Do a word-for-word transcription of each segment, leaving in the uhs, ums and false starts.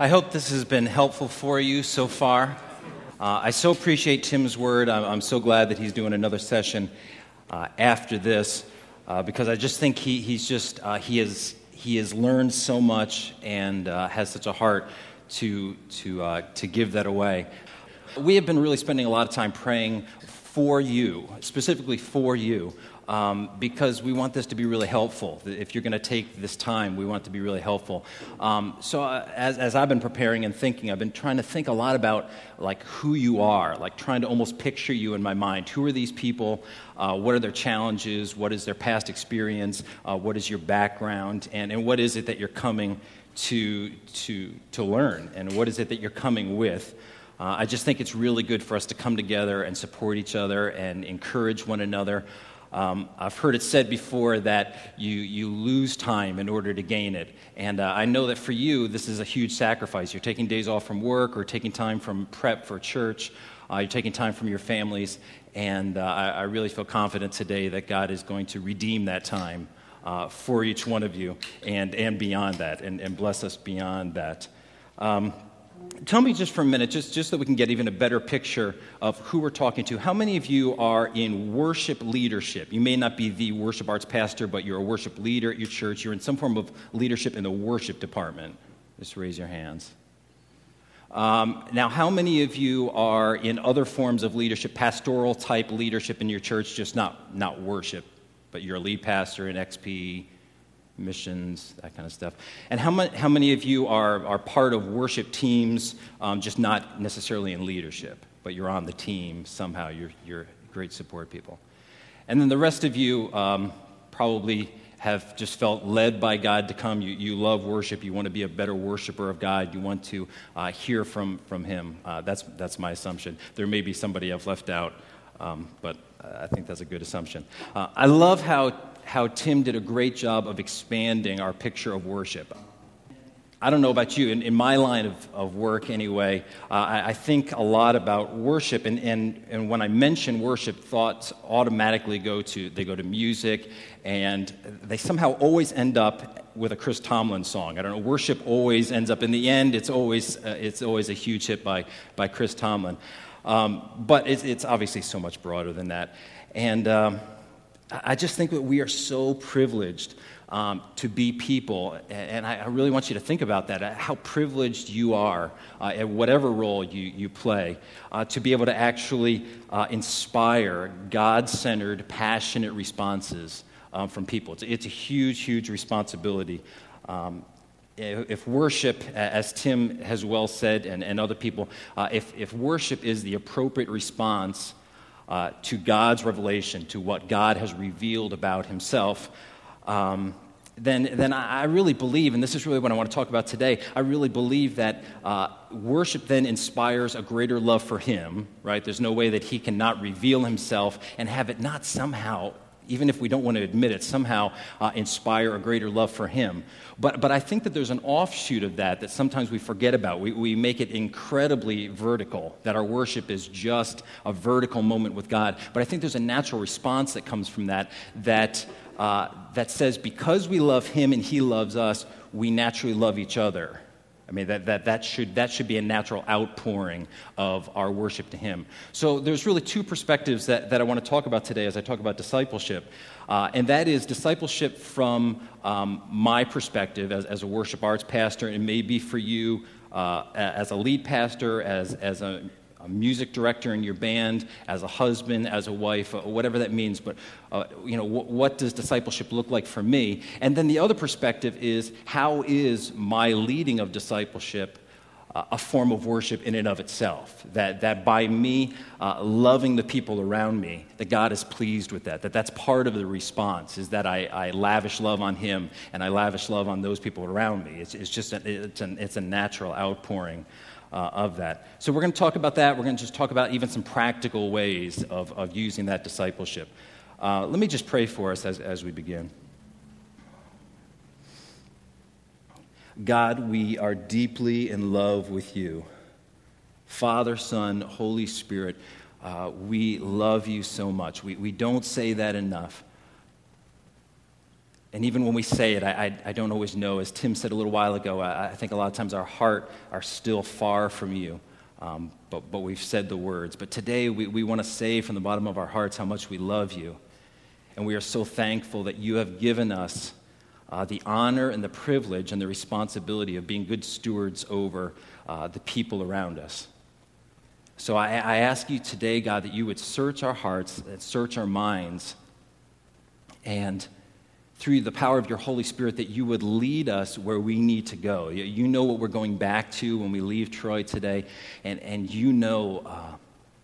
I hope this has been helpful for you so far. Uh, I so appreciate Tim's word. I'm, I'm so glad that he's doing another session uh, after this uh, because I just think he, he's just uh, he has he has learned so much and uh, has such a heart to to uh, to give that away. We have been really spending a lot of time praying for you, specifically for you. Um, because we want this to be really helpful. If you're going to take this time, we want it to be really helpful. Um, so uh, as, as I've been preparing and thinking, I've been trying to think a lot about like who you are, like trying to almost picture you in my mind. Who are these people? Uh, what are their challenges? What is their past experience? Uh, what is your background? And, and what is it that you're coming to, to, to learn? And what is it that you're coming with? Uh, I just think it's really good for us to come together and support each other and encourage one another. Um, I've heard it said before that you, you lose time in order to gain it. And uh, I know that for you, this is a huge sacrifice. You're taking days off from work or taking time from prep for church. Uh, you're taking time from your families. And uh, I, I really feel confident today that God is going to redeem that time uh, for each one of you and, and beyond that and, and bless us beyond that. Um, Tell me just for a minute, just, just so we can get even a better picture of who we're talking to. How many of you are in worship leadership? You may not be the worship arts pastor, but you're a worship leader at your church. You're in some form of leadership in the worship department. Just raise your hands. Um, now, how many of you are in other forms of leadership, pastoral type leadership in your church, just not, not worship, but you're a lead pastor in X P, missions, that kind of stuff. And how many, how many of you are, are part of worship teams, um, just not necessarily in leadership, but you're on the team somehow, you're, you're great support people. And then the rest of you um, probably have just felt led by God to come. You, you love worship, you want to be a better worshiper of God, you want to uh, hear from, from Him. Uh, that's, that's my assumption. There may be somebody I've left out, um, but I think that's a good assumption. Uh, I love how how Tim did a great job of expanding our picture of worship. I don't know about you, in, in my line of, of work anyway, uh, I, I think a lot about worship, and, and, and when I mention worship, thoughts automatically go to, they go to music, and they somehow always end up with a Chris Tomlin song. I don't know, worship always ends up, in the end, it's always uh, it's always a huge hit by, by Chris Tomlin. Um, but it's, it's obviously so much broader than that. And um, I just think that we are so privileged um, to be people, and I, I really want you to think about that, uh, how privileged you are uh, at whatever role you, you play, uh, to be able to actually uh, inspire God-centered, passionate responses um, from people. It's, it's a huge, huge responsibility. Um, if worship, as Tim has well said, and, and other people, uh, if, if worship is the appropriate response Uh, to God's revelation, to what God has revealed about Himself, um, then then I really believe, and this is really what I want to talk about today, I really believe that uh, worship then inspires a greater love for Him, right? There's no way that He cannot reveal Himself and have it not somehow, even if we don't want to admit it, somehow uh, inspire a greater love for Him. But but I think that there's an offshoot of that that sometimes we forget about. We, we make it incredibly vertical, that our worship is just a vertical moment with God. But I think there's a natural response that comes from that, that, uh, that says because we love Him and He loves us, we naturally love each other. I mean, that, that, that, should, that should be a natural outpouring of our worship to Him. So there's really two perspectives that, that I want to talk about today as I talk about discipleship. Uh, and that is discipleship from um, my perspective as, as a worship arts pastor, and maybe for you uh, as a lead pastor, as, as a, a music director in your band, as a husband, as a wife, uh, whatever that means. But, uh, you know, w- what does discipleship look like for me? And then the other perspective is, how is my leading of discipleship uh, a form of worship in and of itself? That that by me uh, loving the people around me, that God is pleased with that, that that's part of the response, is that I, I lavish love on Him and I lavish love on those people around me. It's, it's just, a, it's, an, it's a natural outpouring Uh, of that. So we're going to talk about that. We're going to just talk about even some practical ways of, of using that discipleship. Uh, let me just pray for us as, as we begin. God, we are deeply in love with You. Father, Son, Holy Spirit, uh, we love You so much. We, we don't say that enough. And even when we say it, I, I, I don't always know. As Tim said a little while ago, I, I think a lot of times our heart are still far from you, um, but, but we've said the words. But today we, we want to say from the bottom of our hearts how much we love you. And we are so thankful that you have given us uh, the honor and the privilege and the responsibility of being good stewards over uh, the people around us. So I, I ask you today, God, that you would search our hearts and search our minds, and through the power of your Holy Spirit, that you would lead us where we need to go. You, you know what we're going back to when we leave Troy today, and, and you know uh,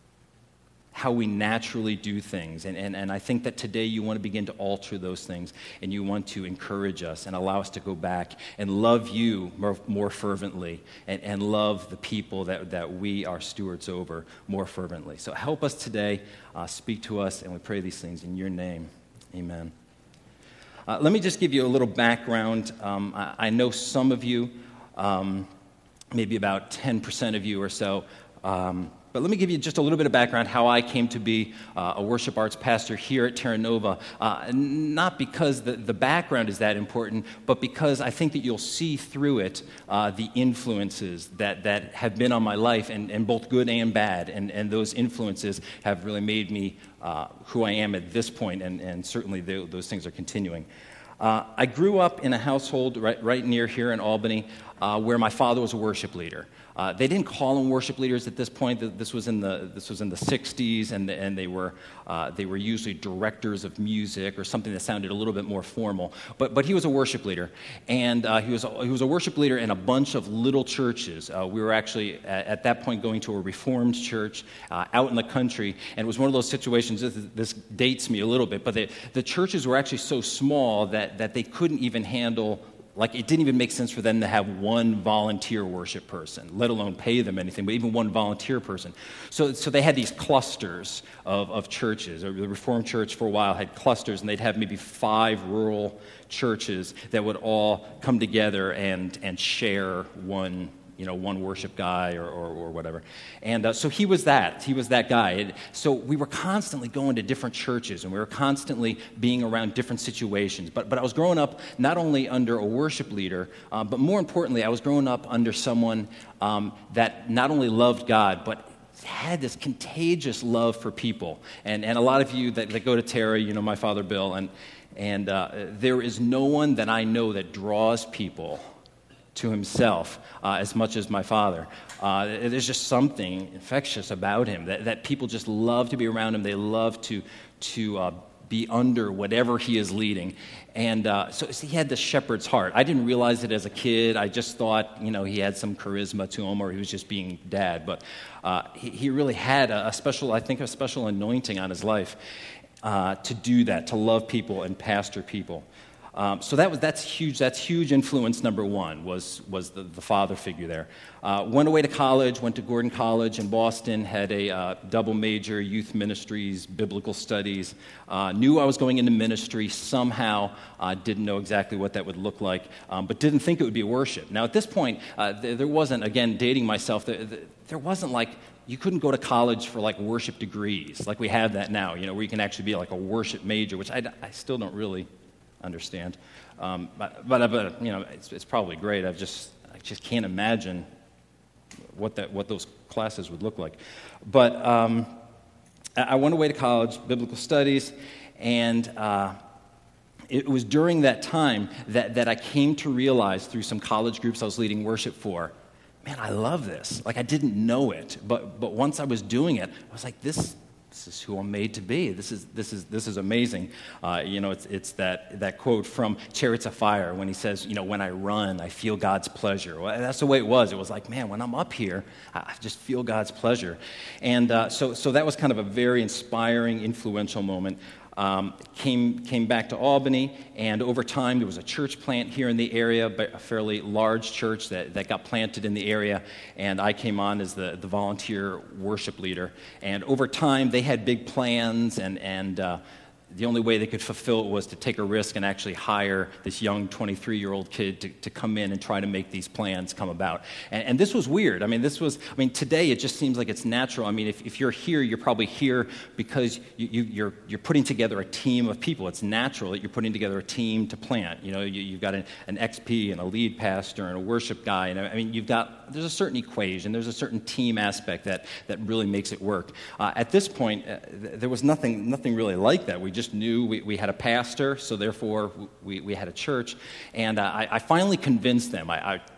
how we naturally do things. And, and, and I think that today you want to begin to alter those things, and you want to encourage us and allow us to go back and love you more, more fervently, and, and love the people that, that we are stewards over more fervently. So help us today, uh, speak to us, and we pray these things in your name. Amen. Uh, let me just give you a little background. Um, I, I know some of you, um, maybe about ten percent of you or so, um, but let me give you just a little bit of background how I came to be uh, a worship arts pastor here at Terra Nova. Uh, not because the, the background is that important, but because I think that you'll see through it uh, the influences that, that have been on my life, and, and both good and bad, and, and those influences have really made me uh, who I am at this point, and, and certainly they, those things are continuing. Uh, I grew up in a household right, right near here in Albany uh, where my father was a worship leader. Uh, they didn't call them worship leaders at this point. This was in the this was in the sixties, and the, and they were uh, they were usually directors of music or something that sounded a little bit more formal. But but he was a worship leader, and uh, he was a, he was a worship leader in a bunch of little churches. Uh, we were actually at, at that point going to a Reformed church uh, out in the country, and it was one of those situations. This, this dates me a little bit, but they, the churches were actually so small that that they couldn't even handle. Like, it didn't even make sense for them to have one volunteer worship person, let alone pay them anything, but even one volunteer person. So so they had these clusters of, of churches. The Reformed Church for a while had clusters, and they'd have maybe five rural churches that would all come together and, and share one you know, one worship guy or, or, or whatever. And uh, so he was that. He was that guy. And so we were constantly going to different churches, and we were constantly being around different situations. But but I was growing up not only under a worship leader, uh, but more importantly, I was growing up under someone um, that not only loved God, but had this contagious love for people. And and a lot of you that, that go to Terra, you know my father Bill, and, and uh, there is no one that I know that draws people to himself uh, as much as my father. Uh, there's just something infectious about him that, that people just love to be around him. They love to to uh, be under whatever he is leading. And uh, so, so he had this shepherd's heart. I didn't realize it as a kid. I just thought, you know, he had some charisma to him, or he was just being dad. But uh, he, he really had a, a special, I think, a special anointing on his life uh, to do that, to love people and pastor people. Um, so that was that's huge. That's huge influence number one was was the, the father figure there. Uh, went away to college. Went to Gordon College in Boston. Had a uh, double major, youth ministries, biblical studies. Uh, knew I was going into ministry somehow. Uh, didn't know exactly what that would look like, um, but didn't think it would be worship. Now at this point, uh, there, there wasn't. Again, dating myself. There, there wasn't like. You couldn't go to college for like worship degrees like we have that now. You know, where you can actually be like a worship major, which I, I still don't really understand, um, but, but but you know it's it's probably great. I just I just can't imagine what that what those classes would look like. But um, I went away to college, biblical studies, and uh, it was during that time that that I came to realize through some college groups I was leading worship for. Man, I love this. Like I didn't know it, but but once I was doing it, I was like this. This is who I'm made to be. This is this is this is amazing. Uh, you know, it's it's that that quote from Chariots of Fire when he says, you know, when I run, I feel God's pleasure. Well, that's the way it was. It was like, man, when I'm up here, I just feel God's pleasure. And uh, so so that was kind of a very inspiring, influential moment. Um, came came back to Albany, and over time there was a church plant here in the area, a fairly large church that, that got planted in the area, and I came on as the, the volunteer worship leader. And over time they had big plans, and and uh, the only way they could fulfill it was to take a risk and actually hire this young twenty-three-year-old kid to, to come in and try to make these plans come about. And, and this was weird. I mean, this was, I mean, today it just seems like it's natural. I mean, if, if you're here, you're probably here because you, you, you're, you're putting together a team of people. It's natural that you're putting together a team to plant. You know, you, you've got an, an X P and a lead pastor and a worship guy. And I mean, you've got, there's a certain equation, there's a certain team aspect that, that really makes it work. Uh, at this point, uh, th- there was nothing, nothing really like that. We just knew we, we had a pastor, so therefore we, we had a church. And uh, I, I finally convinced them. I, I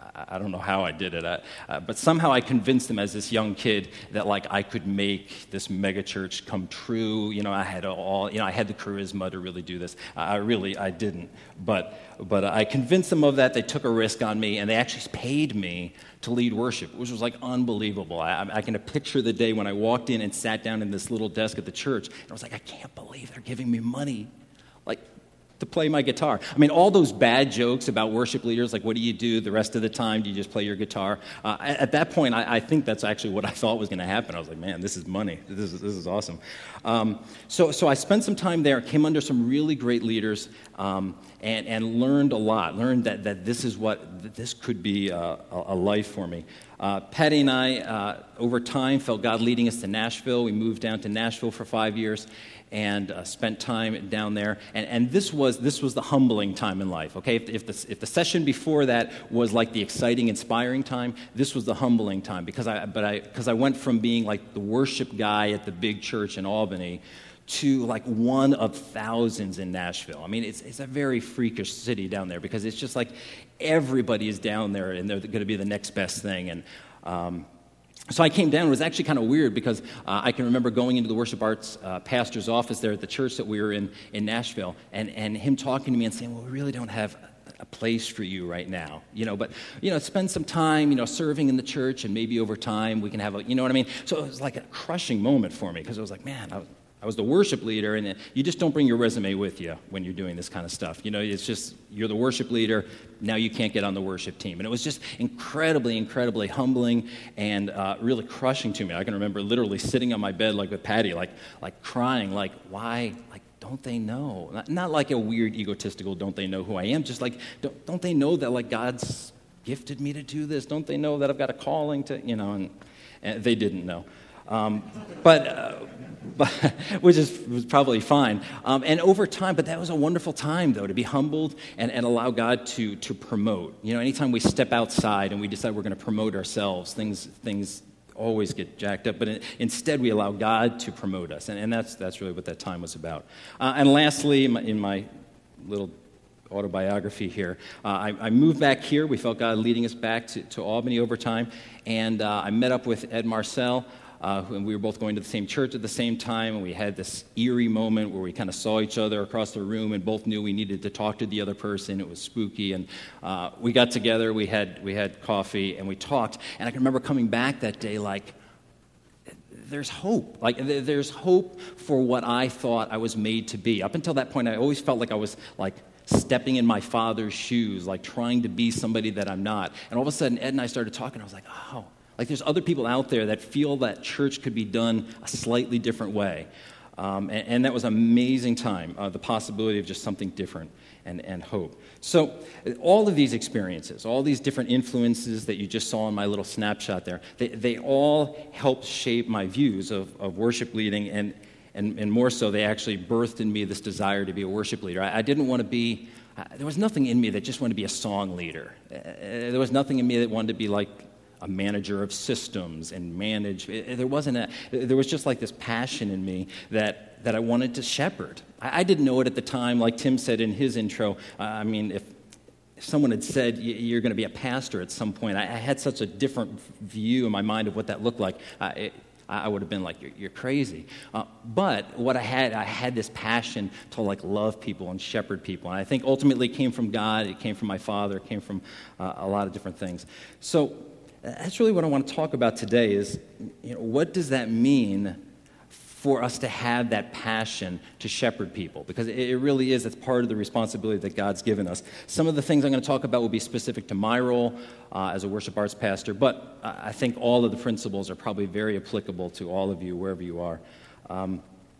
I don't know how I did it, uh, uh, but somehow I convinced them as this young kid that like I could make this mega church come true. You know, I had all, you know, I had the charisma to really do this. I really, I didn't, but but I convinced them of that. They took a risk on me, and they actually paid me to lead worship, which was like unbelievable. I, I can picture the day when I walked in and sat down in this little desk at the church, and I was like, I can't believe they're giving me money, like, to play my guitar. I mean, all those bad jokes about worship leaders, like what do you do the rest of the time? Do you just play your guitar? Uh, at that point, I, I think that's actually what I thought was going to happen. I was like, man, this is money. This is, this is awesome. Um, so, so I spent some time there, came under some really great leaders, um, and, and learned a lot, learned that, that this is what, that this could be a, a life for me. Uh, Patty and I, uh, over time, felt God leading us to Nashville. We moved down to Nashville for five years and uh, spent time down there. And, and this was this was the humbling time in life, okay? If, if, the, if the session before that was like the exciting, inspiring time, this was the humbling time because I, but I, because I went from being like the worship guy at the big church in Albany to like one of thousands in Nashville. I mean, it's it's a very freakish city down there because it's just like everybody is down there and they're going to be the next best thing. And um, so I came down. It was actually kind of weird because uh, I can remember going into the worship arts uh, pastor's office there at the church that we were in in Nashville, and, and him talking to me and saying, well, we really don't have a place for you right now, you know, but, you know, spend some time, you know, serving in the church, and maybe over time we can have a, you know what I mean? So it was like a crushing moment for me because I was like, man, I was, I was the worship leader, and you just don't bring your resume with you when you're doing this kind of stuff. You know, it's just, you're the worship leader, now you can't get on the worship team. And it was just incredibly, incredibly humbling and uh, really crushing to me. I can remember literally sitting on my bed, like with Patty, like like crying, like, why, like, don't they know? Not, not like a weird, egotistical, don't they know who I am, just like, don't, don't they know that, like, God's gifted me to do this? Don't they know that I've got a calling to, you know, and, and they didn't know. Um, but, uh, but which is was probably fine. Um, and over time, but that was a wonderful time, though, to be humbled and, and allow God to to promote. You know, anytime we step outside and we decide we're going to promote ourselves, things things always get jacked up. But in, instead, we allow God to promote us, and, and that's that's really what that time was about. Uh, and lastly, in my, in my little autobiography here, uh, I, I moved back here. We felt God leading us back to, to Albany over time, and uh, I met up with Ed Marcel. Uh, and we were both going to the same church at the same time, and we had this eerie moment where we kind of saw each other across the room and both knew we needed to talk to the other person. It was spooky, and uh, we got together, we had we had coffee, and we talked. And I can remember coming back that day like, there's hope. Like, there's hope for what I thought I was made to be. Up until that point, I always felt like I was, like, stepping in my father's shoes, like trying to be somebody that I'm not. And all of a sudden, Ed and I started talking. I was like, oh, like there's other people out there that feel that church could be done a slightly different way. Um, and, and that was an amazing time, uh, the possibility of just something different and, and hope. So all of these experiences, all these different influences that you just saw in my little snapshot there, they, they all helped shape my views of, of worship leading, and, and, and more so, they actually birthed in me this desire to be a worship leader. I, I didn't want to be, uh, there was nothing in me that just wanted to be a song leader. Uh, there was nothing in me that wanted to be like a manager of systems and manage. There wasn't a, there was just like this passion in me that, that I wanted to shepherd. I, I didn't know it at the time. Like Tim said in his intro, uh, I mean, if, if someone had said you're going to be a pastor at some point, I, I had such a different view in my mind of what that looked like. Uh, it, I would have been like, you're, you're crazy. Uh, but what I had, I had this passion to like love people and shepherd people. And I think ultimately it came from God, it came from my father, it came from uh, a lot of different things. So that's really what I want to talk about today is, you know, what does that mean for us to have that passion to shepherd people? Because it really is, it's part of the responsibility that God's given us. Some of the things I'm going to talk about will be specific to my role uh, as a worship arts pastor, but I think all of the principles are probably very applicable to all of you, wherever you are. Um,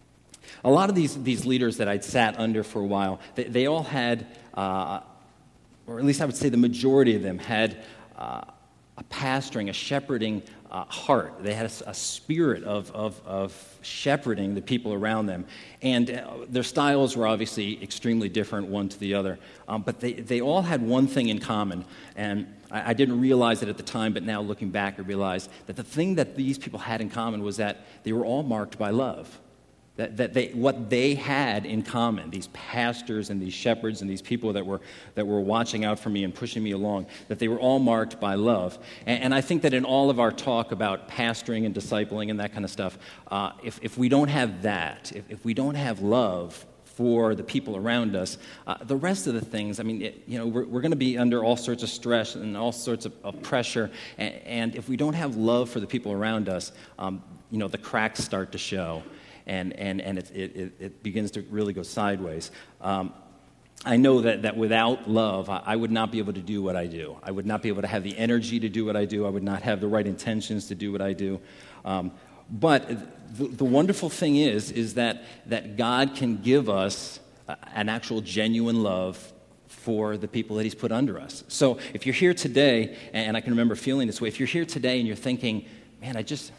A lot of these, these leaders that I'd sat under for a while, they, they all had, uh, or at least I would say the majority of them had uh, a pastoring, a shepherding uh, heart. They had a, a spirit of, of, of shepherding the people around them. And uh, their styles were obviously extremely different one to the other. Um, but they, they all had one thing in common. And I, I didn't realize it at the time, but now looking back, I realized that the thing that these people had in common was that they were all marked by love. That, that they, what they had in common, these pastors and these shepherds and these people that were that were watching out for me and pushing me along, that they were all marked by love. And, and I think that in all of our talk about pastoring and discipling and that kind of stuff, uh, if, if we don't have that, if, if we don't have love for the people around us, uh, the rest of the things, I mean, it, you know, we're, we're going to be under all sorts of stress and all sorts of, of pressure. And, and if we don't have love for the people around us, um, you know, the cracks start to show. And, and, and it, it, it begins to really go sideways. Um, I know that, that without love, I, I would not be able to do what I do. I would not be able to have the energy to do what I do. I would not have the right intentions to do what I do. Um, but the, the wonderful thing is, is that, that God can give us an actual genuine love for the people that he's put under us. So if you're here today, and I can remember feeling this way, if you're here today and you're thinking, man, I just...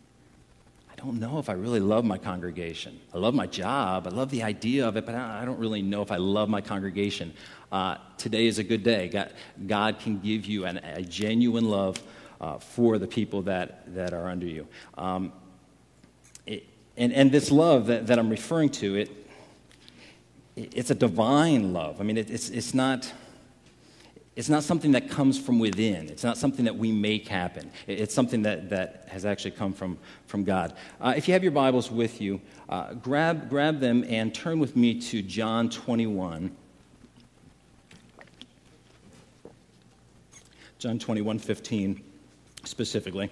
I don't know if I really love my congregation. I love my job. I love the idea of it, but I don't really know if I love my congregation. Uh, today is a good day. God, God can give you an, a genuine love uh, for the people that, that are under you. Um, it, and, and this love that, that I'm referring to, it, it it's a divine love. I mean, it, it's it's not... It's not something that comes from within. It's not something that we make happen. It's something that, that has actually come from, from God. Uh, if you have your Bibles with you, uh, grab, grab them and turn with me to John twenty-one. John twenty-one fifteen specifically.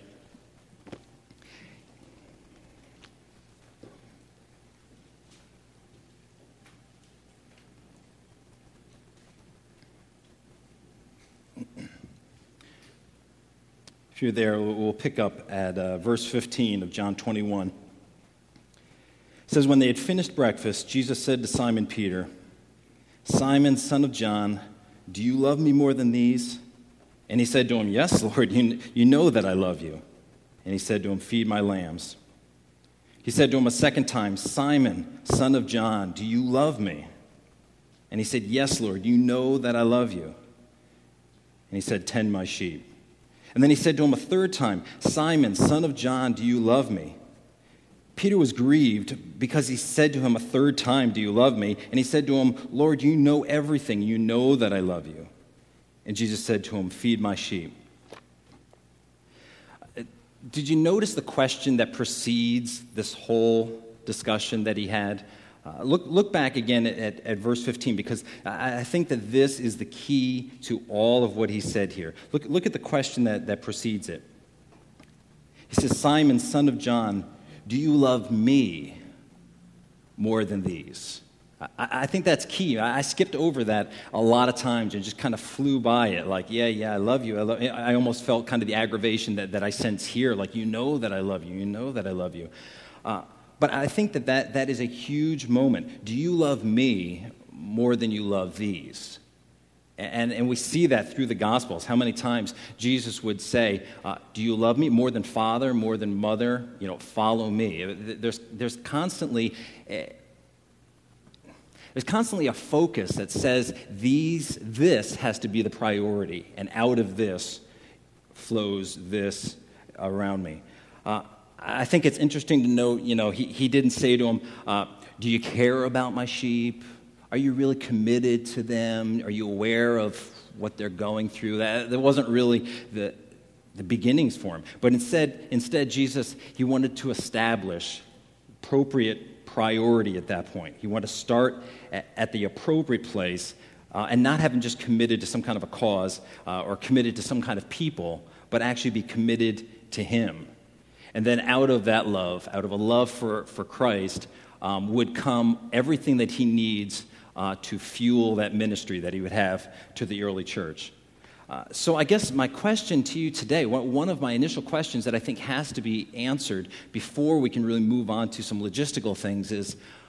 If you're there, we'll pick up at uh, verse fifteen of John twenty-one. It says, when they had finished breakfast, Jesus said to Simon Peter, Simon, son of John, do you love me more than these? And he said to him, yes, Lord, you, you know that I love you. And he said to him, feed my lambs. He said to him a second time, Simon, son of John, do you love me? And he said, yes, Lord, you know that I love you. And he said, tend my sheep. And then he said to him a third time, Simon, son of John, do you love me? Peter was grieved because he said to him a third time, do you love me? And he said to him, Lord, you know everything. You know that I love you. And Jesus said to him, feed my sheep. Did you notice the question that precedes this whole discussion that he had? Uh, look, look back again at, at verse fifteen, because I, I think that this is the key to all of what he said here. Look, look at the question that, that precedes it. He says, Simon, son of John, do you love me more than these? I, I think that's key. I, I skipped over that a lot of times and just kind of flew by it. Like, yeah, yeah, I love you. I, love, I almost felt kind of the aggravation that, that I sense here. Like, you know that I love you. You know that I love you. Uh, But I think that, that that is a huge moment. Do you love me more than you love these? And, and we see that through the Gospels. How many times Jesus would say, uh, do you love me more than father, more than mother? You know, follow me. There's, there's constantly... Uh, There's constantly a focus that says these, this has to be the priority, and out of this flows this around me. Uh, I think it's interesting to note, you know, he, he didn't say to him, uh, do you care about my sheep? Are you really committed to them? Are you aware of what they're going through? That, that wasn't really the, the beginnings for him. But instead, instead, Jesus, he wanted to establish appropriate priority at that point. He wanted to start at, at the appropriate place uh, and not having just committed to some kind of a cause uh, or committed to some kind of people, but actually be committed to him. And then out of that love, out of a love for, for Christ, um, would come everything that he needs uh, to fuel that ministry that he would have to the early church. Uh, so I guess my question to you today, one of my initial questions that I think has to be answered before we can really move on to some logistical things is,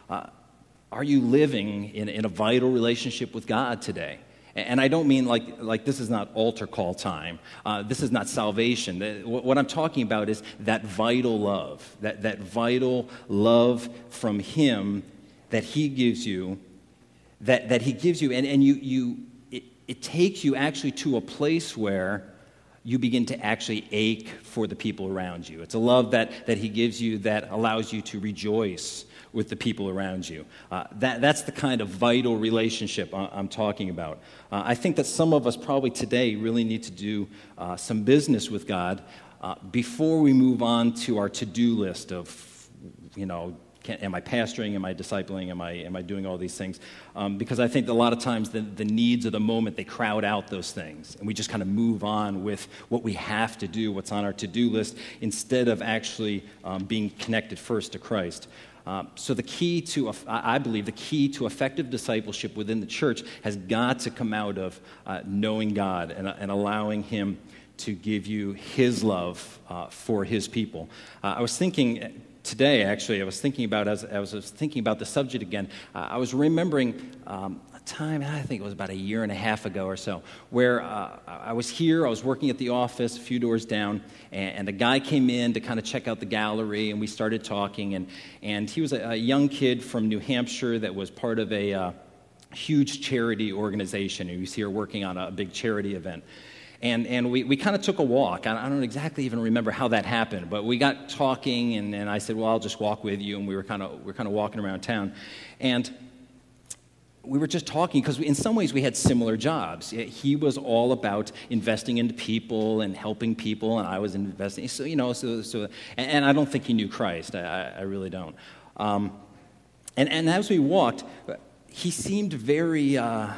Uh, are you living in, in a vital relationship with God today? And I don't mean like, like this is not altar call time. Uh, this is not salvation. The, what I'm talking about is that vital love, that, that vital love from Him that He gives you, that, that He gives you, and, and you, you it, it takes you actually to a place where you begin to actually ache for the people around you. It's a love that, that He gives you that allows you to rejoice with the people around you. Uh, that, that's the kind of vital relationship I, I'm talking about. Uh, I think that some of us probably today really need to do uh, some business with God uh, before we move on to our to-do list of, you know, can, am I pastoring, am I discipling, am I am I doing all these things? Um, because I think that a lot of times the, the needs of the moment, they crowd out those things, and we just kind of move on with what we have to do, what's on our to-do list, instead of actually um, being connected first to Christ. Uh, so the key to, I believe, the key to effective discipleship within the church has got to come out of uh, knowing God and, and allowing Him to give you His love uh, for His people. Uh, I was thinking today, actually, I was thinking about, as I was thinking about the subject again, uh, I was remembering um, a time, I think it was about a year and a half ago or so, where uh, I was here, I was working at the office a few doors down, and, and a guy came in to kind of check out the gallery, and we started talking, and, and he was a, a young kid from New Hampshire that was part of a uh, huge charity organization. He was here working on a big charity event. And and we, we kind of took a walk. I, I don't exactly even remember how that happened, but we got talking, and, and I said, well, I'll just walk with you, and we were kind of we were kind of walking around town. And we were just talking because in some ways we had similar jobs. He was all about investing into people and helping people, and I was investing. So, you know, so, so and, and I don't think he knew Christ. I, I really don't. Um, and, and as we walked, he seemed very, uh,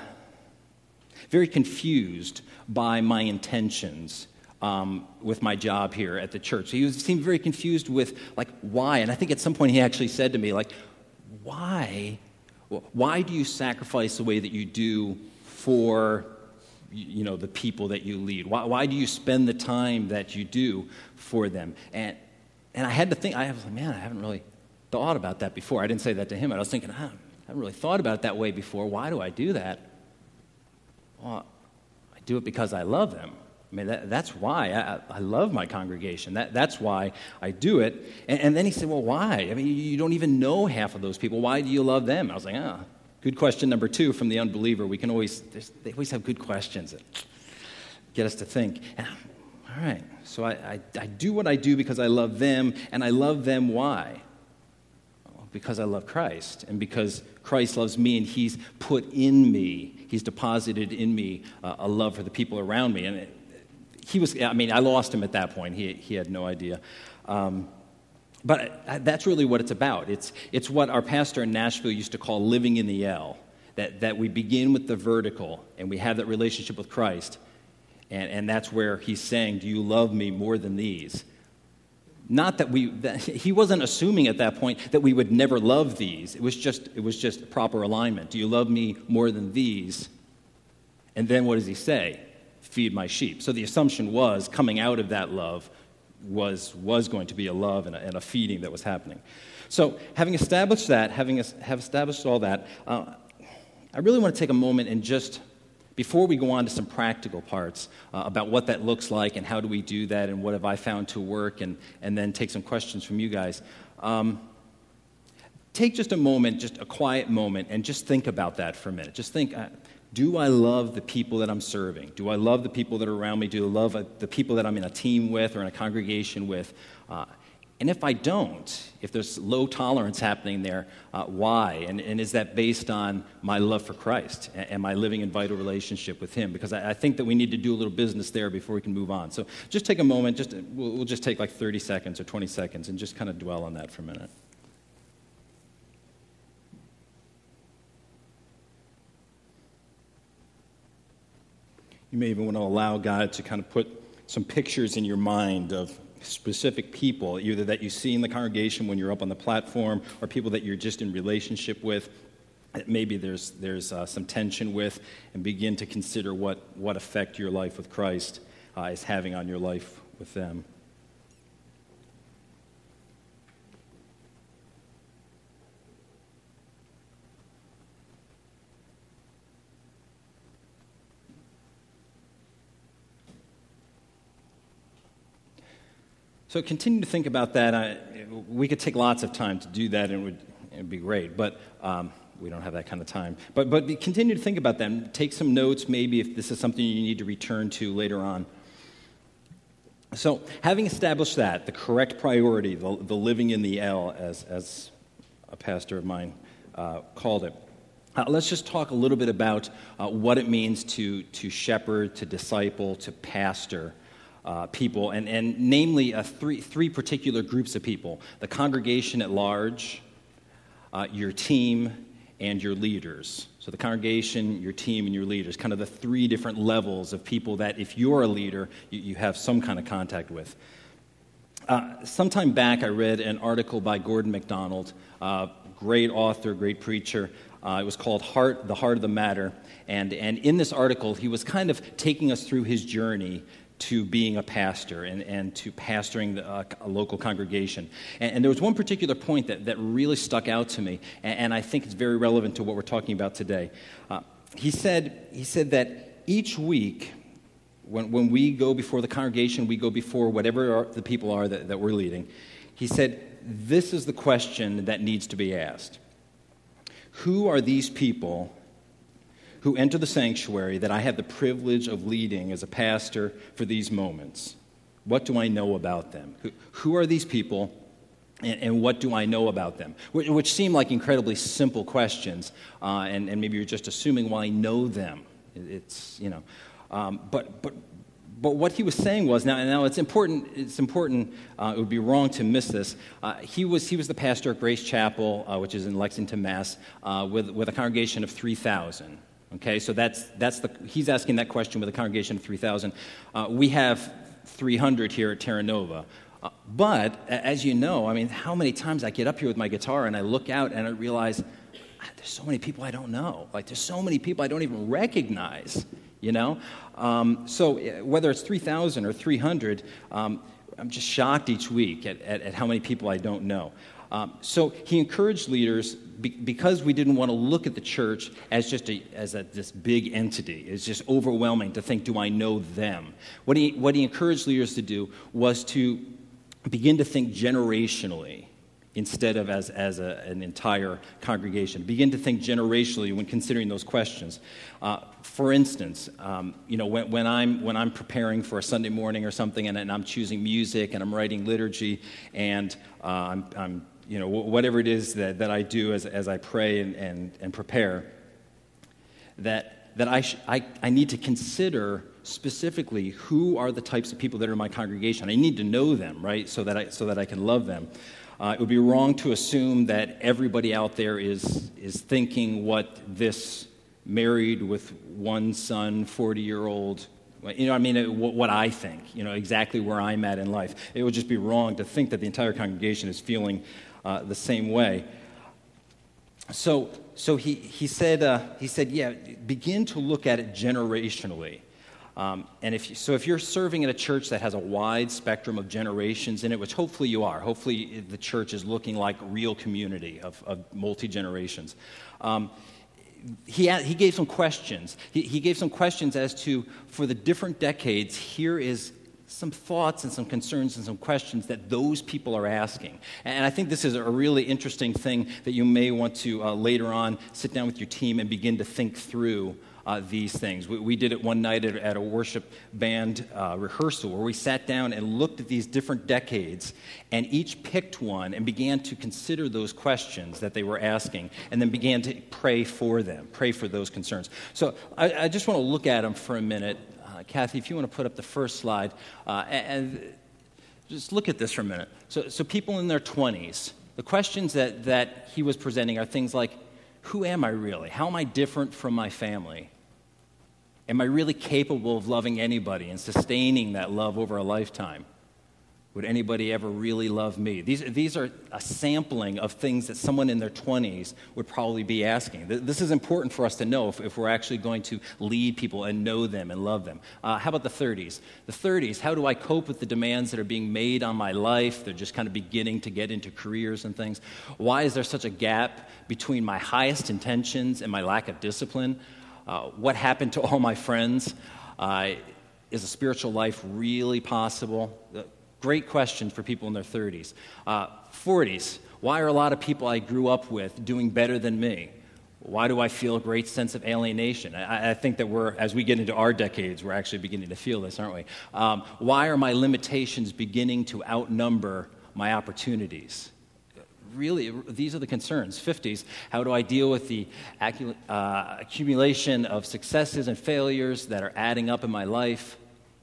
very confused by my intentions um, with my job here at the church. He was, seemed very confused with, like, why? And I think at some point he actually said to me, like, why? Why do you sacrifice the way that you do for, you know, the people that you lead? Why, why do you spend the time that you do for them? And and I had to think, I was like, man, I haven't really thought about that before. I didn't say that to him. I was thinking, ah, I haven't really thought about it that way before. Why do I do that? Well, I do it because I love them. I mean, that, that's why. I, I love my congregation. That, that's why I do it. And, and then he said, well, why? I mean, you, you don't even know half of those people. Why do you love them? I was like, ah, good question number two from the unbeliever. We can always, they always have good questions that get us to think. And, all right, so I, I, I do what I do because I love them, and I love them why? Well, because I love Christ, and because Christ loves me, and He's put in me, He's deposited in me uh, a love for the people around me. And it, he was, I mean, I lost him at that point. He he had no idea. Um, but I, that's really what it's about. It's it's what our pastor in Nashville used to call living in the L, that, that we begin with the vertical, and we have that relationship with Christ. And, and that's where he's saying, do you love me more than these? Not that we, that, he wasn't assuming at that point that we would never love these. It was just, it was just proper alignment. Do you love me more than these? And then what does he say? Feed my sheep. So the assumption was, coming out of that love was, was going to be a love and a, and a feeding that was happening. So having established that, having have established all that, uh, I really want to take a moment and just, before we go on to some practical parts uh, about what that looks like and how do we do that and what have I found to work, and, and then take some questions from you guys, um, take just a moment, just a quiet moment, and just think about that for a minute. Just think, uh, do I love the people that I'm serving? Do I love the people that are around me? Do I love uh, the people that I'm in a team with or in a congregation with? Uh, And if I don't, if there's low tolerance happening there, uh, why? And, and is that based on my love for Christ? A- am I living in vital relationship with Him? Because I, I think that we need to do a little business there before we can move on. So just take a moment. Just we'll, we'll just take like thirty seconds or twenty seconds and just kind of dwell on that for a minute. You may even want to allow God to kind of put some pictures in your mind of specific people, either that you see in the congregation when you're up on the platform, or people that you're just in relationship with, that maybe there's there's uh, some tension with, and begin to consider what, what effect your life with Christ uh, is having on your life with them. So continue to think about that. I, we could take lots of time to do that, and it would, it would be great, but um, we don't have that kind of time. But, but continue to think about that, and take some notes maybe if this is something you need to return to later on. So having established that, the correct priority, the, the living in the L, as, as a pastor of mine uh, called it, uh, let's just talk a little bit about uh, what it means to, to shepherd, to disciple, to pastor uh, people, and, and namely uh, three, three particular groups of people: the congregation at large, uh, your team, and your leaders. So the congregation, your team, and your leaders, kind of the three different levels of people that if you're a leader, you, you have some kind of contact with. Uh, sometime back, I read an article by Gordon MacDonald, uh, great author, great preacher. Uh, it was called Heart, The Heart of the Matter. And, and in this article, he was kind of taking us through his journey to being a pastor and, and to pastoring the, uh, a local congregation. And, and there was one particular point that, that really stuck out to me, and, and I think it's very relevant to what we're talking about today. Uh, he said he said that each week, when, when we go before the congregation, we go before whatever our, the people are that, that we're leading, he said, this is the question that needs to be asked. Who are these people who enter the sanctuary that I have the privilege of leading as a pastor for these moments? What do I know about them? Who, who are these people, and, and what do I know about them? Which, which seem like incredibly simple questions, uh, and, and maybe you're just assuming, well, I know them. It's, you know, um, but but but what he was saying was, now now it's important. It's important. Uh, it would be wrong to miss this. Uh, he was he was the pastor at Grace Chapel, uh, which is in Lexington, Mass, uh, with with a congregation of three thousand. Okay, so that's that's the he's asking that question with a congregation of three thousand. Uh, we have three hundred here at Terra Nova. Uh, but as you know, I mean, how many times I get up here with my guitar and I look out and I realize ah, there's so many people I don't know. Like there's so many people I don't even recognize. You know, um, so whether it's three thousand or three hundred, um, I'm just shocked each week at, at, at how many people I don't know. Um, so he encouraged leaders, be, because we didn't want to look at the church as just a, as a, this big entity. It's just overwhelming to think, do I know them? What he, what he encouraged leaders to do was to begin to think generationally instead of as, as a, an entire congregation. Begin to think generationally when considering those questions. Uh, for instance, um, you know, when, when I'm when I'm preparing for a Sunday morning or something, and, and I'm choosing music and I'm writing liturgy, and uh, I'm, I'm you know whatever it is that, that I do as as I pray and and, and prepare, that that I, sh- I I need to consider specifically who are the types of people that are in my congregation. I need to know them, right, so that I so that I can love them. Uh, it would be wrong to assume that everybody out there is is thinking what this married with one son, forty-year-old, you know, I mean, what, what I think, you know, exactly where I'm at in life. It would just be wrong to think that the entire congregation is feeling uh, the same way. So, so he he said uh, he said, yeah, begin to look at it generationally. Um, and if you, so if you're serving in a church that has a wide spectrum of generations in it, which hopefully you are, hopefully the church is looking like real community of, of multi-generations, um, he, had, he gave some questions. He, he gave some questions as to, for the different decades, here is some thoughts and some concerns and some questions that those people are asking. And I think this is a really interesting thing that you may want to uh, later on sit down with your team and begin to think through Uh, these things. We, we did it one night at, at a worship band uh, rehearsal where we sat down and looked at these different decades and each picked one and began to consider those questions that they were asking and then began to pray for them, pray for those concerns. So I, I just want to look at them for a minute. Uh, Kathy, if you want to put up the first slide, uh, and, and just look at this for a minute. So, so people in their twenties, the questions that, that he was presenting are things like, who am I really? How am I different from my family? Am I really capable of loving anybody and sustaining that love over a lifetime? Would anybody ever really love me? These, these are a sampling of things that someone in their twenties would probably be asking. This is important for us to know if, if we're actually going to lead people and know them and love them. Uh, how about the thirties? The thirties, how do I cope with the demands that are being made on my life? They're just kind of beginning to get into careers and things. Why is there such a gap between my highest intentions and my lack of discipline? Uh, what happened to all my friends? Uh, is a spiritual life really possible? Uh, Great questions for people in their thirties. Uh, forties, why are a lot of people I grew up with doing better than me? Why do I feel a great sense of alienation? I, I think that we're, as we get into our decades, we're actually beginning to feel this, aren't we? Um, why are my limitations beginning to outnumber my opportunities? Really, these are the concerns. fifties, how do I deal with the accu- uh, accumulation of successes and failures that are adding up in my life?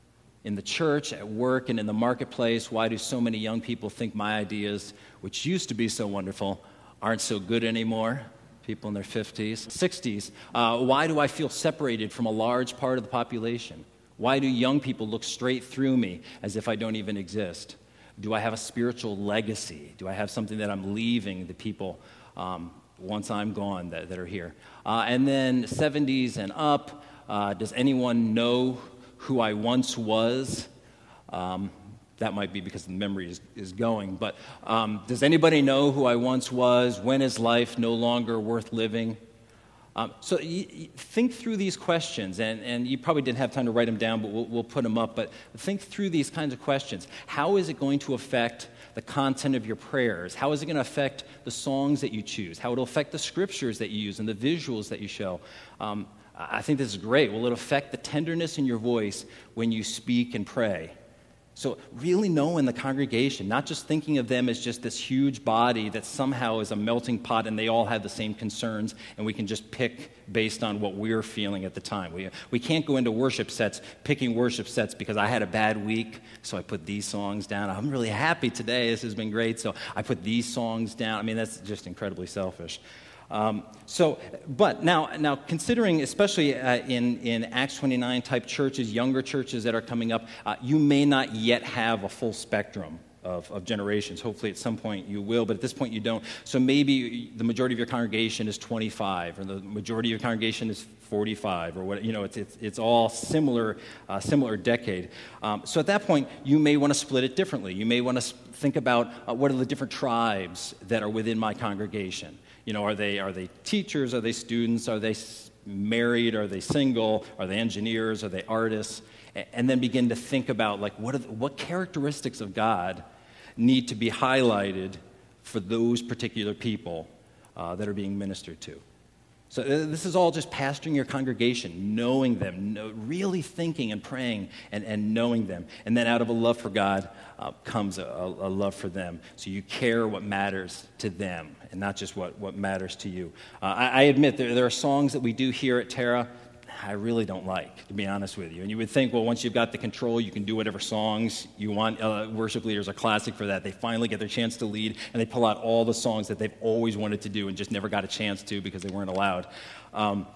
In the church, at work, and in the marketplace, why do so many young people think my ideas, which used to be so wonderful, aren't so good anymore? People in their fifties. sixties, uh, why do I feel separated from a large part of the population? Why do young people look straight through me as if I don't even exist? Do I have a spiritual legacy? Do I have something that I'm leaving the people um, once I'm gone that, that are here? Uh, and then seventies and up, uh, does anyone know who I once was? Um, that might be because the memory is, is going. But um, does anybody know who I once was? When is life no longer worth living? Um, so you, you think through these questions, and, and you probably didn't have time to write them down, but we'll, we'll put them up. But think through these kinds of questions. How is it going to affect the content of your prayers? How is it going to affect the songs that you choose? How it will affect the scriptures that you use and the visuals that you show? Um, I think this is great. Will it affect the tenderness in your voice when you speak and pray? So really know in the congregation, not just thinking of them as just this huge body that somehow is a melting pot and they all have the same concerns and we can just pick based on what we're feeling at the time. We, we can't go into worship sets picking worship sets because I had a bad week, so I put these songs down. I'm really happy today. This has been great, so I put these songs down. I mean, that's just incredibly selfish. Um, so, but now, now considering, especially uh, in, in Acts twenty-nine type churches, younger churches that are coming up, uh, you may not yet have a full spectrum of, of generations. Hopefully at some point you will, but at this point you don't. So maybe the majority of your congregation is twenty-five, or the majority of your congregation is forty-five, or what, you know, it's, it's, it's all similar, uh, similar decade. Um, so at that point, you may want to split it differently. You may want to think about uh, what are the different tribes that are within my congregation. You know, are they are they teachers? Are they students? Are they married? Are they single? Are they engineers? Are they artists? And then begin to think about, like, what are the, what characteristics of God need to be highlighted for those particular people uh, that are being ministered to. So this is all just pastoring your congregation, knowing them, know, really thinking and praying and, and knowing them. And then out of a love for God uh, comes a, a love for them. So you care what matters to them and not just what, what matters to you. Uh, I, I admit there, there are songs that we do here at Terra I really don't like, to be honest with you. And you would think, well, once you've got the control, you can do whatever songs you want. Uh, worship leaders are classic for that. They finally get their chance to lead, and they pull out all the songs that they've always wanted to do and just never got a chance to because they weren't allowed. Um,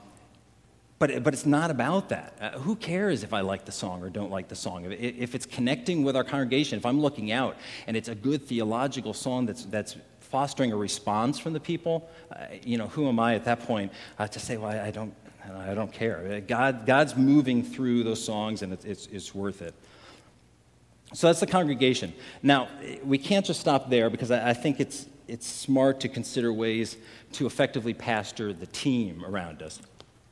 but, but it's not about that. Uh, who cares if I like the song or don't like the song? If, if it's connecting with our congregation, if I'm looking out and it's a good theological song that's that's fostering a response from the people, uh, you know, who am I at that point uh, to say, well, I, I don't... I don't care. God, God's moving through those songs, and it's, it's, it's worth it. So that's the congregation. Now, we can't just stop there because I, I think it's it's smart to consider ways to effectively pastor the team around us.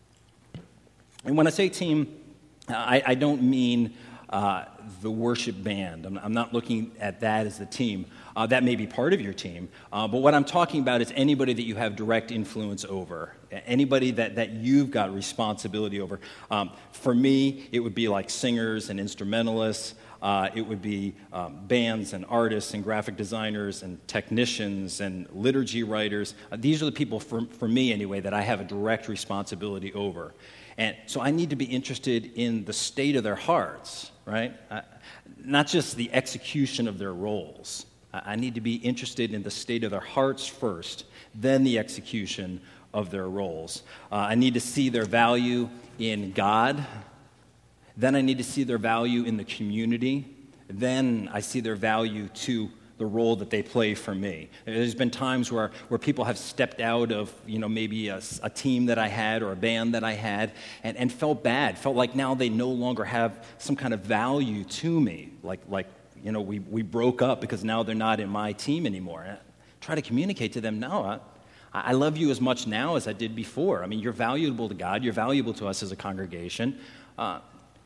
And when I say team, I, I don't mean uh, the worship band. I'm, I'm not looking at that as the team. Uh, that may be part of your team, uh, but what I'm talking about is anybody that you have direct influence over, anybody that, that you've got responsibility over. Um, for me, it would be like singers and instrumentalists. Uh, it would be um, bands and artists and graphic designers and technicians and liturgy writers. Uh, these are the people, for, for me anyway, that I have a direct responsibility over. And so I need to be interested in the state of their hearts, right? Uh, not just the execution of their roles. I need to be interested in the state of their hearts first, then the execution of their roles. Uh, I need to see their value in God. Then I need to see their value in the community. Then I see their value to the role that they play for me. There's been times where, where people have stepped out of, you know, maybe a, a team that I had or a band that I had and, and felt bad, felt like now they no longer have some kind of value to me, like like You know, we, we broke up because now they're not in my team anymore. I try to communicate to them, no, I, I love you as much now as I did before. I mean, you're valuable to God. You're valuable to us as a congregation. Uh,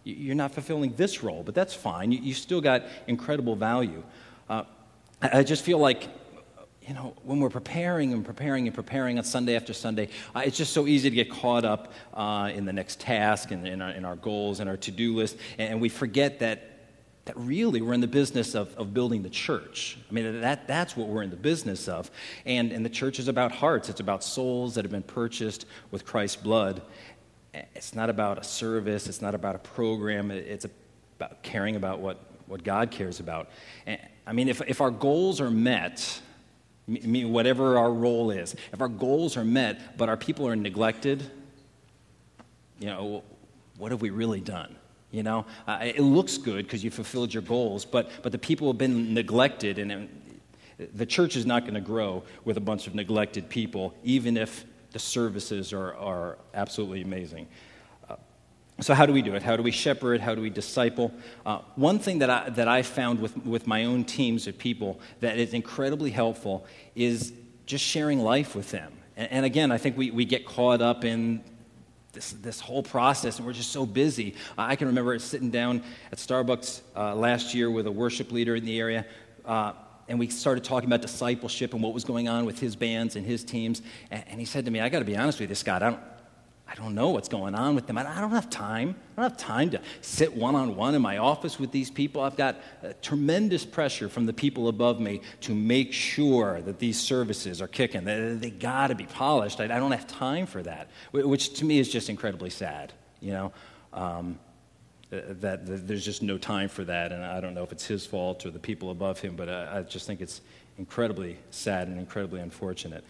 You're not fulfilling this role, but that's fine. You, you still got incredible value. Uh, I, I just feel like, you know, when we're preparing and preparing and preparing on Sunday after Sunday, uh, it's just so easy to get caught up uh, in the next task and in our, in our goals and our to-do list, and, and we forget that that really we're in the business of, of building the church. I mean, that that's what we're in the business of. And, and the church is about hearts. It's about souls that have been purchased with Christ's blood. It's not about a service. It's not about a program. It's about caring about what, what God cares about. And, I mean, if, if our goals are met, I mean, whatever our role is, if our goals are met, but our people are neglected, you know, what have we really done? You know, uh, it looks good because you fulfilled your goals, but but the people have been neglected, and it, the church is not going to grow with a bunch of neglected people, even if the services are, are absolutely amazing. Uh, so how do we do it? How do we shepherd? How do we disciple? Uh, one thing that I, that I found with, with my own teams of people that is incredibly helpful is just sharing life with them. And, and again, I think we, we get caught up in This, this whole process, and we're just so busy. Uh, I can remember sitting down at Starbucks uh, last year with a worship leader in the area, uh, and we started talking about discipleship and what was going on with his bands and his teams. And, and he said to me, "I got to be honest with you, Scott. I don't, I don't know what's going on with them. I, I don't have time. I don't have time to sit one-on-one in my office with these people. I've got uh, tremendous pressure from the people above me to make sure that these services are kicking. They, they got to be polished. I, I don't have time for that," which to me is just incredibly sad, you know, um, that, that there's just no time for that. And I don't know if it's his fault or the people above him, but I, I just think it's incredibly sad and incredibly unfortunate.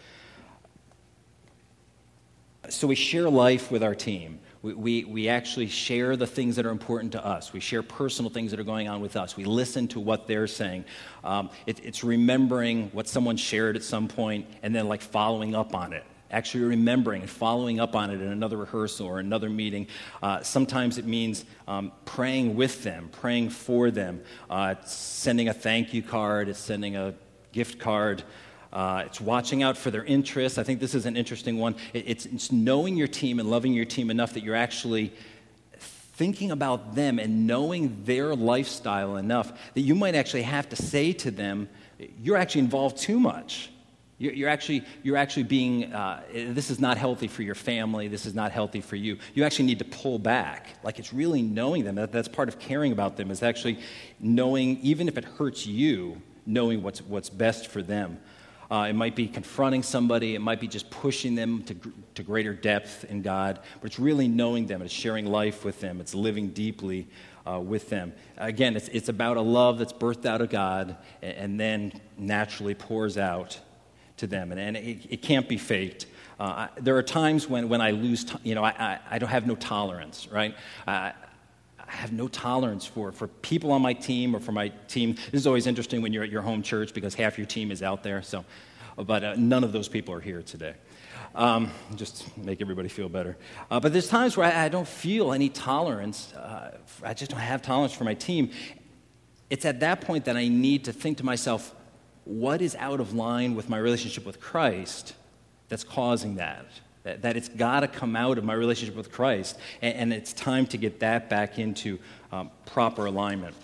So we share life with our team. We, we we actually share the things that are important to us. We share personal things that are going on with us. We listen to what they're saying. Um, it, it's remembering what someone shared at some point and then like following up on it. Actually remembering and following up on it in another rehearsal or another meeting. Uh, sometimes it means um, praying with them, praying for them. Uh, it's sending a thank you card. It's sending a gift card. Uh, it's watching out for their interests. I think this is an interesting one. It, it's, it's knowing your team and loving your team enough that you're actually thinking about them and knowing their lifestyle enough that you might actually have to say to them, "You're actually involved too much. You're, you're actually you're actually being. Uh, this is not healthy for your family. This is not healthy for you. You actually need to pull back." Like it's really knowing them. That, that's part of caring about them. Is actually knowing, even if it hurts you, knowing what's what's best for them. Uh, it might be confronting somebody. It might be just pushing them to, to greater depth in God. But it's really knowing them. It's sharing life with them. It's living deeply uh, with them. Again, it's, it's about a love that's birthed out of God and, and then naturally pours out to them. And, and it, it can't be faked. Uh, I, there are times when, when I lose, t- you know, I, I, I don't have no tolerance, right? Uh, I have no tolerance for, for people on my team or for my team. This is always interesting when you're at your home church because half your team is out there. So, but uh, none of those people are here today. Um, just make everybody feel better. Uh, but there's times where I, I don't feel any tolerance. Uh, I just don't have tolerance for my team. It's at that point that I need to think to myself, what is out of line with my relationship with Christ that's causing that? That, that it's got to come out of my relationship with Christ, and, and it's time to get that back into um, proper alignment.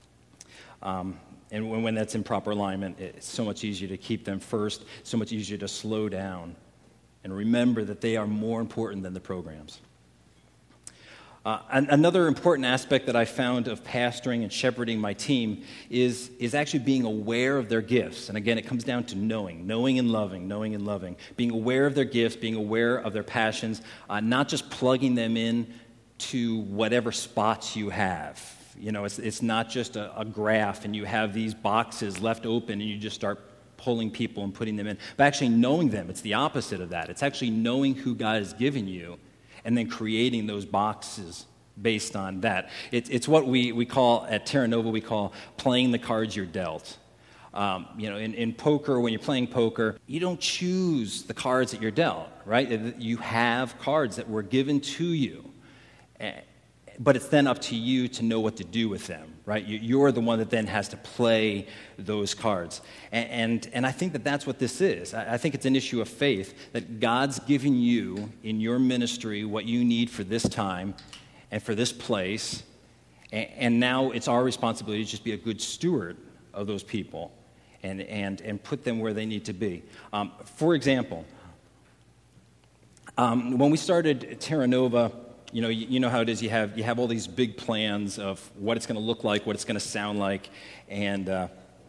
Um, and when, when that's in proper alignment, it's so much easier to keep them first, so much easier to slow down and remember that they are more important than the programs. Uh, an, another important aspect that I found of pastoring and shepherding my team is, is actually being aware of their gifts. And again, it comes down to knowing, knowing and loving, knowing and loving. Being aware of their gifts, being aware of their passions, uh, not just plugging them in to whatever spots you have. You know, it's, it's not just a, a graph and you have these boxes left open and you just start pulling people and putting them in. But actually knowing them, it's the opposite of that. It's actually knowing who God has given you and then creating those boxes based on that. It, it's what we, we call, at Terra Nova, we call playing the cards you're dealt. Um, you know, in, in poker, when you're playing poker, you don't choose the cards that you're dealt, right? You have cards that were given to you. But it's then up to you to know what to do with them, right? You're the one that then has to play those cards. And, and, and I think that that's what this is. I think it's an issue of faith, that God's given you in your ministry what you need for this time and for this place And, and now it's our responsibility to just be a good steward of those people and, and, and put them where they need to be. Um, for example, um, when we started Terra Nova, you know, you, you know how it is. You have, you have all these big plans of what it's going to look like, what it's going to sound like, and uh,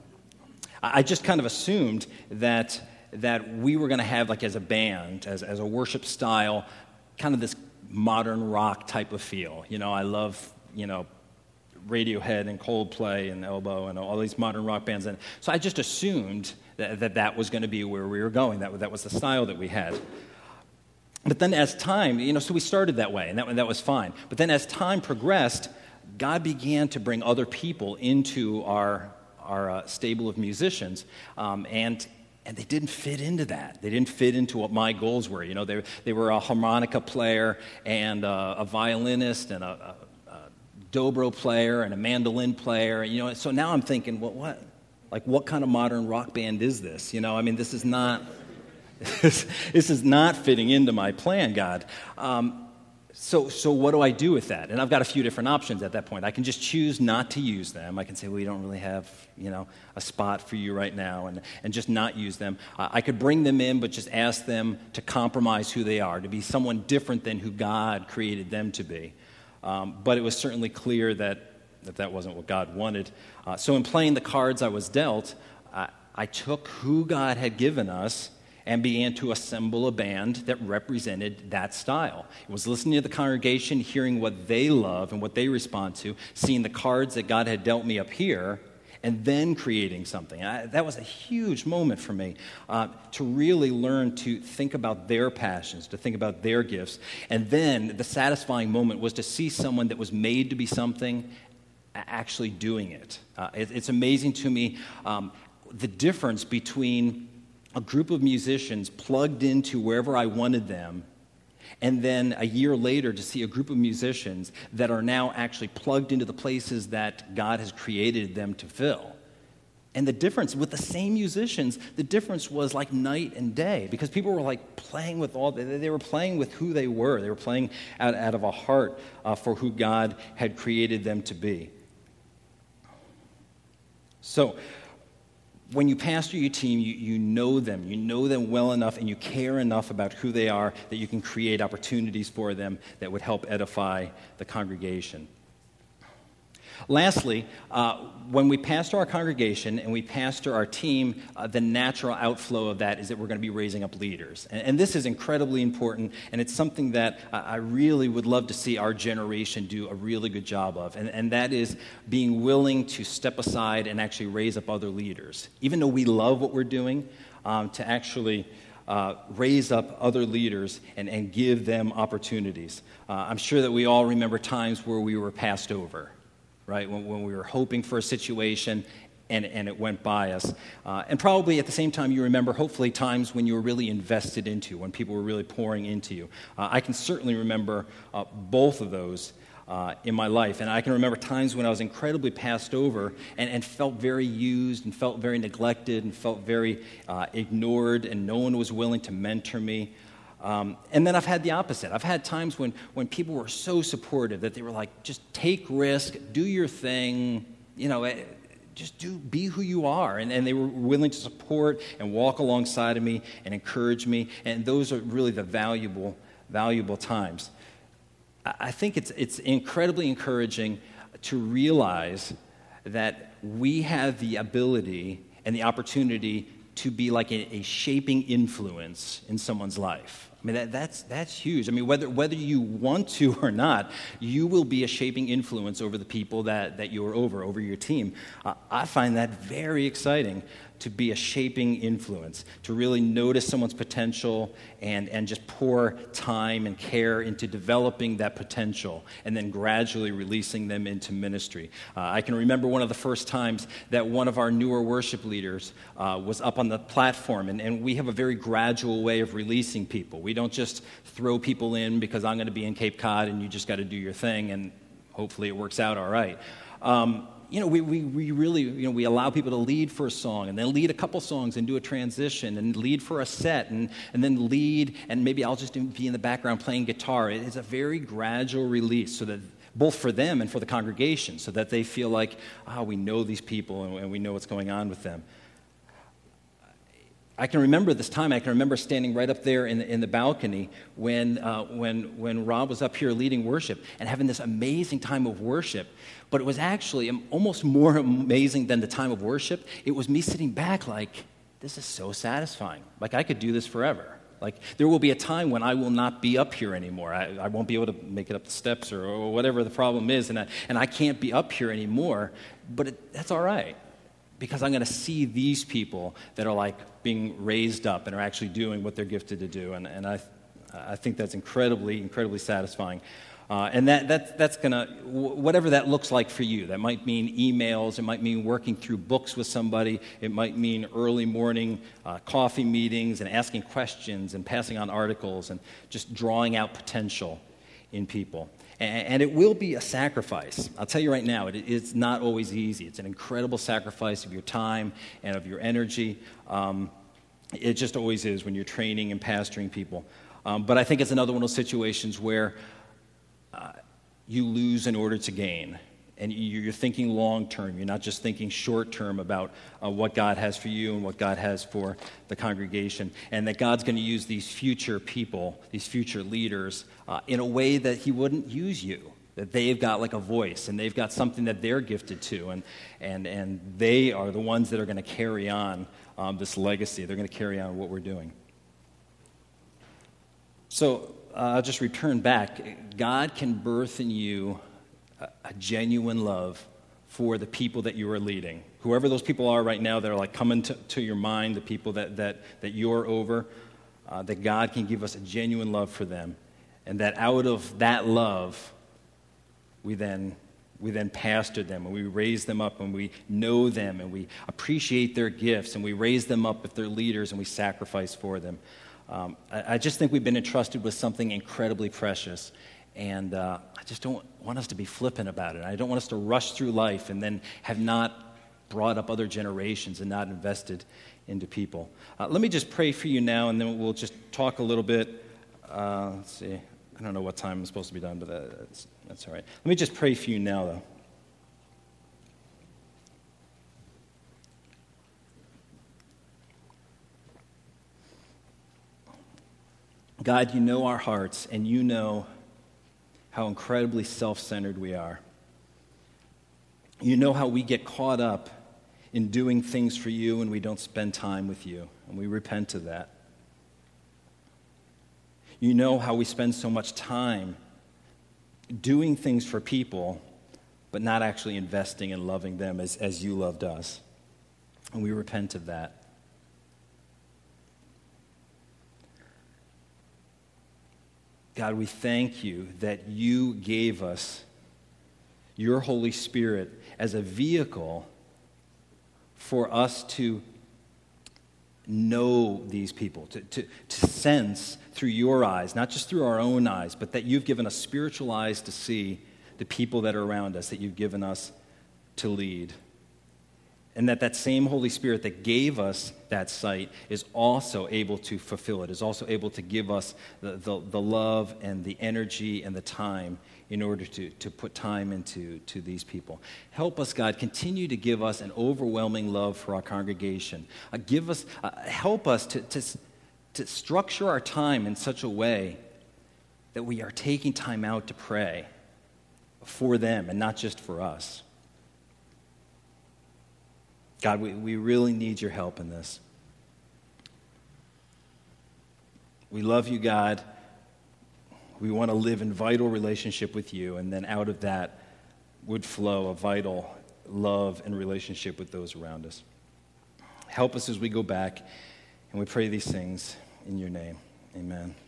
I just kind of assumed that that we were going to have, like as a band, as, as a worship style, kind of this modern rock type of feel. You know, I love, you know, Radiohead and Coldplay and Elbow and all these modern rock bands. And so I just assumed that that, that was going to be where we were going. That, that was the style that we had. But then as time, you know, so we started that way, and that, that was fine. But then as time progressed, God began to bring other people into our, our uh, stable of musicians, um, and And they didn't fit into that. They didn't fit into what my goals were. You know, they, they were a harmonica player and a, a violinist and a, a, a dobro player and a mandolin player. You know, so now I'm thinking, well, what? Like, what kind of modern rock band is this? You know, I mean, this is not, this is not fitting into my plan, God. Um, So, so what do I do with that? And I've got a few different options at that point. I can just choose not to use them. I can say, well, you don't really have, you know, a spot for you right now, and, and just not use them. Uh, I could bring them in, but just ask them to compromise who they are, to be someone different than who God created them to be. Um, but it was certainly clear that that, that wasn't what God wanted. Uh, so in playing the cards I was dealt, I, I took who God had given us and began to assemble a band that represented that style. It was listening to the congregation, hearing what they love and what they respond to, seeing the cards that God had dealt me up here, and then creating something. I, that was a huge moment for me, uh, to really learn to think about their passions, to think about their gifts. And then the satisfying moment was to see someone that was made to be something actually doing it. Uh, it it's amazing to me, um, the difference between a group of musicians plugged into wherever I wanted them, and then a year later to see a group of musicians that are now actually plugged into the places that God has created them to fill. And the difference, with the same musicians, the difference was like night and day, because people were like playing with all, they were playing with who they were. They were playing out, out of a heart uh, for who God had created them to be. So, when you pastor your team, you, you know them. You know them well enough, and you care enough about who they are that you can create opportunities for them that would help edify the congregation. Lastly, uh, when we pastor our congregation and we pastor our team, uh, the natural outflow of that is that we're going to be raising up leaders. And, and this is incredibly important, and it's something that uh, I really would love to see our generation do a really good job of, and, and that is being willing to step aside and actually raise up other leaders. Even though we love what we're doing, um, to actually uh, raise up other leaders and, and give them opportunities. Uh, I'm sure that we all remember times where we were passed over. Right, when, when we were hoping for a situation and, and it went by us. Uh, and probably at the same time you remember, hopefully, times when you were really invested into, when people were really pouring into you. Uh, I can certainly remember uh, both of those uh, in my life. And I can remember times when I was incredibly passed over and, and felt very used and felt very neglected and felt very uh, ignored, and no one was willing to mentor me. Um, and then I've had the opposite. I've had times when, when people were so supportive that they were like, just take risk, do your thing, you know, just do, be who you are. And, and they were willing to support and walk alongside of me and encourage me. And those are really the valuable, valuable times. I think it's, it's incredibly encouraging to realize that we have the ability and the opportunity to be like a, a shaping influence in someone's life. I mean, that, that's that's huge. I mean, whether whether you want to or not, you will be a shaping influence over the people that, that you're over, over your team. Uh, I find that very exciting, to be a shaping influence, to really notice someone's potential and, and just pour time and care into developing that potential and then gradually releasing them into ministry. Uh, I can remember one of the first times that one of our newer worship leaders uh, was up on the platform, and, and we have a very gradual way of releasing people. We don't just throw people in because I'm going to be in Cape Cod and you just got to do your thing and hopefully it works out all right. Um, You know, we, we, we really, you know, we allow people to lead for a song and then lead a couple songs and do a transition and lead for a set and, and then lead, and maybe I'll just be in the background playing guitar. It's a very gradual release so that both for them and for the congregation, so that they feel like, ah, we know these people and, and we know what's going on with them. I can remember this time. I can remember standing right up there in the, in the balcony when, uh, when, when Rob was up here leading worship and having this amazing time of worship. But it was actually almost more amazing than the time of worship. It was me sitting back like, this is so satisfying. Like, I could do this forever. Like, there will be a time when I will not be up here anymore. I, I won't be able to make it up the steps or, or whatever the problem is, and I, and I can't be up here anymore. But it, that's all right, because I'm going to see these people that are like being raised up and are actually doing what they're gifted to do. And, and I, I think that's incredibly, incredibly satisfying. Uh, and that, that that's going to, whatever that looks like for you, that might mean emails, it might mean working through books with somebody, it might mean early morning uh, coffee meetings and asking questions and passing on articles and just drawing out potential in people. And, and it will be a sacrifice. I'll tell you right now, it, it's not always easy. It's an incredible sacrifice of your time and of your energy. Um, it just always is when you're training and pastoring people. Um, but I think it's another one of those situations where Uh, you lose in order to gain. And you're thinking long term. You're not just thinking short term about uh, what God has for you and what God has for the congregation. And that God's going to use these future people, these future leaders, uh, in a way that he wouldn't use you. That they've got like a voice and they've got something that they're gifted to. And, and, and they are the ones that are going to carry on um, this legacy. They're going to carry on what we're doing. So, Uh, I'll just return back. God can birth in you a, a genuine love for the people that you are leading. Whoever those people are right now that are like coming to, to your mind, the people that, that, that you're over, uh, that God can give us a genuine love for them. And that out of that love, we then, we then pastor them and we raise them up and we know them and we appreciate their gifts and we raise them up if they're leaders and we sacrifice for them. Um, I, I just think we've been entrusted with something incredibly precious, and uh, I just don't want us to be flippant about it. I don't want us to rush through life and then have not brought up other generations and not invested into people. Uh, let me just pray for you now, and then we'll just talk a little bit. Uh, let's see. I don't know what time I'm supposed to be done, but that's, that's all right. Let me just pray for you now, though. God, you know our hearts, and you know how incredibly self-centered we are. You know how we get caught up in doing things for you and we don't spend time with you, and we repent of that. You know how we spend so much time doing things for people, but not actually investing and loving them as, as you loved us, and we repent of that. God, we thank you that you gave us your Holy Spirit as a vehicle for us to know these people, to, to, to sense through your eyes, not just through our own eyes, but that you've given us spiritual eyes to see the people that are around us, that you've given us to lead. And that that same Holy Spirit that gave us that sight is also able to fulfill it, is also able to give us the, the, the love and the energy and the time in order to, to put time into to these people. Help us, God. Continue to give us an overwhelming love for our congregation. Uh, give us, uh, help us to, to, to structure our time in such a way that we are taking time out to pray for them and not just for us. God, we, we really need your help in this. We love you, God. We want to live in vital relationship with you, and then out of that would flow a vital love and relationship with those around us. Help us as we go back, and we pray these things in your name. Amen.